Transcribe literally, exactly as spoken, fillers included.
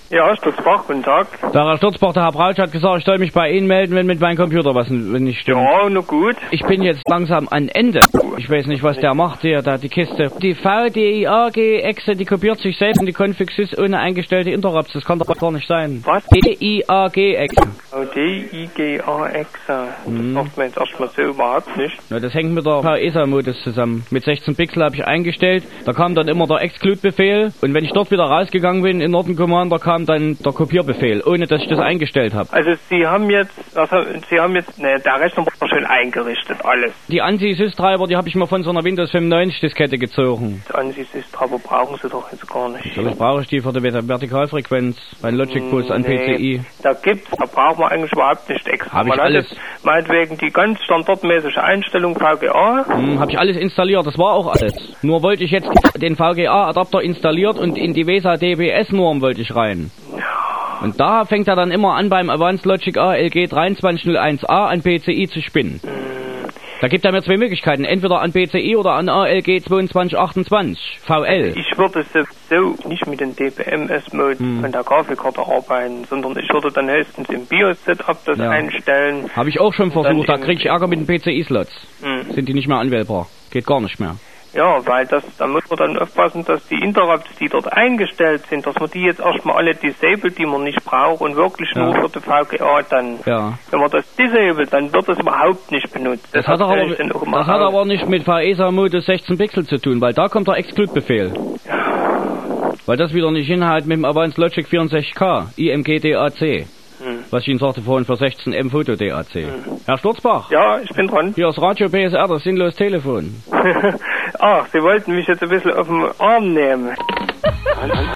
Ja, Stutzbach, guten Tag. Der Herr Stutzbach, der Herr Brautsch hat gesagt, ich soll mich bei Ihnen melden, wenn mit meinem Computer was wenn nicht stimmt. Ja, na gut. Ich bin jetzt langsam an Ende. Ich weiß nicht, was der macht hier, da die Kiste. Die V D I A G-Exe, die kopiert sich selbst in die Config Sys ohne eingestellte Interrupts. Das kann doch gar nicht sein. Was? D I A G-Exe. Oh, D I G A Exe. Mhm. Das macht man jetzt erstmal so überhaupt nicht. Ja, das hängt mit der V E S A-Modus zusammen. Mit sechzehn Pixel habe ich eingestellt. Da kam dann immer der Exclude-Befehl. Und wenn ich dort wieder rausgegangen bin, in Norton Commander, kam dann der Kopierbefehl, ohne dass ich das eingestellt habe. Also Sie haben jetzt, was haben, Sie haben jetzt, ne, der Rechner war schön eingerichtet, alles. Die ANSI-Sys-Treiber, die habe ich mal von so einer Windows fünfundneunzig-Diskette gezogen. Die Ansys-Treiber brauchen Sie doch jetzt gar nicht. Natürlich brauche ich die für die Vertikalfrequenz bei Logic Bus an nee, P C I. Da gibt's, da braucht man eigentlich überhaupt nicht extra. Hab ich man alles. Hat jetzt meinetwegen die ganz standardmäßige Einstellung V G A. Hm, habe ich alles installiert, das war auch alles. Nur wollte ich jetzt den V G A-Adapter installiert und in die VESA D B S-Norm wollte ich rein. Und da fängt er dann immer an beim Advanced Logic A L G drei zwei null eins A an P C I zu spinnen. Da gibt er mir zwei Möglichkeiten, entweder an P C I oder an A L G zweiundzwanzig achtundzwanzig, V L. Ich würde sowieso nicht mit dem D P M S-Mode hm. von der Grafikkarte arbeiten, sondern ich würde dann höchstens im BIOS-Setup das ja. einstellen. Habe ich auch schon versucht, da kriege ich Ärger mit den P C I-Slots. Hm. Sind die nicht mehr anwählbar. Geht gar nicht mehr. Ja, weil das, da muss man dann aufpassen, dass die Interrupts, die dort eingestellt sind, dass man die jetzt erstmal alle disabled, die man nicht braucht und wirklich ja. nur für die V G A dann, ja. wenn man das disabled, dann wird das überhaupt nicht benutzt. Das, das hat, aber, das hat aber nicht mit V E S A-Modus sechzehn Pixel zu tun, weil da kommt der Exclude-Befehl. Ja. Weil das wieder nicht hinhalt mit dem Advanced Logic vierundsechzig K, I M G D A C. Hm. Was ich Ihnen sagte vorhin für sechzehn M Photo D A C. Hm. Herr Stutzbach? Ja, ich bin dran. Hier ist Radio P S R, das sinnlos Telefon. Ach, Sie wollten mich jetzt ein bisschen auf den Arm nehmen.